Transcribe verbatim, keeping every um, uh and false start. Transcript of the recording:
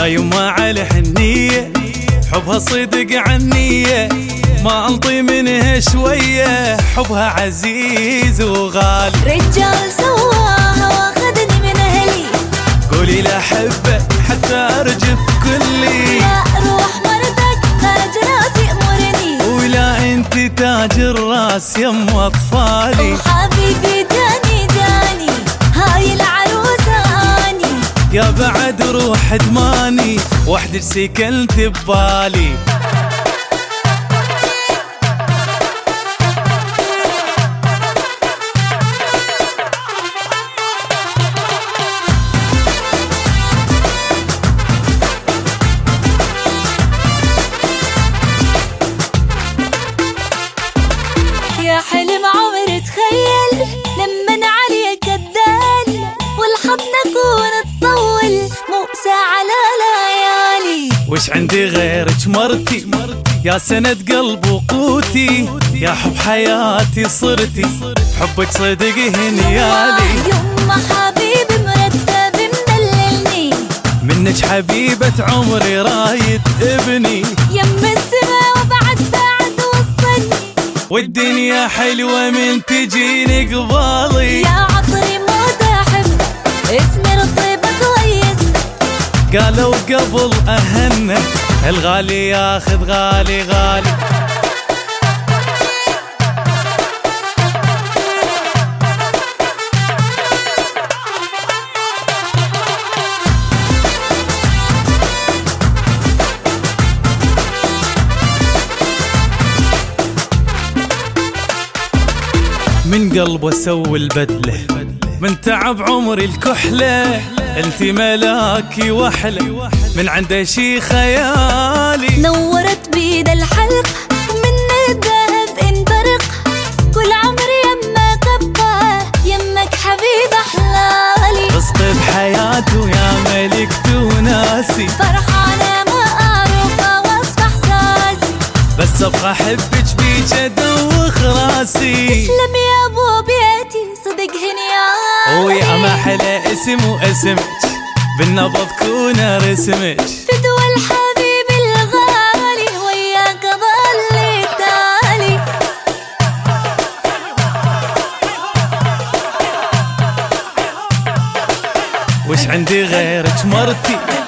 يا يما على حنية حبها صدق عنية، ما انطي منها شوية حبها عزيز وغالي. رجال سواها واخذني من اهلي، قولي لا حبه حتى ارجف كلي. يا روح مرتك تاج راسي امرني، ولا انت تاج الراس يم اطفالي. وحبيبي جاني جاني هاي العروسة اني، يا بعد روح ادماني وحدك سكنت ببالي. يا حلم عمري تخيل لمن عليك الدال، والحضن اكون تطول مو ساعة لا ليالي. وش عندي غيرك مرتي يا سند قلب وقوتي، يا حب حياتي صرتي حبك صدق هنيالي. يما حبيبي مرتب مدللني، منك حبيبة عمري رايد ابني. يم السما وبعد بعد وصلني، والدنيا حلوة من تجيني قبالي. يا عطري موت احب اسمي الطيبة كويس، قالوا قبل اهنه الغالي ياخذ غالي غالي. من قلب اسوي البدله من تعب عمري الكحله، انت ملاكي وحله من عنده شي خيالي. نورت بيد الحلق من الذهب انبرق، كل عمري يمك ابقى يمك حبيب احلالي. رزق بحياته يا ملكته وناسي، فرحانة ما اعرف وصف احساسي، بس ابغى احبك بيك ادوخ راسي. تسلم يا ابو بيتي صدق هنيالي، ويا ما حلى اسم واسمك بالنبض كون رسمك. فدوى الحبيب الغالي وياك ظلي تالي. وش عندي غيرك مرتي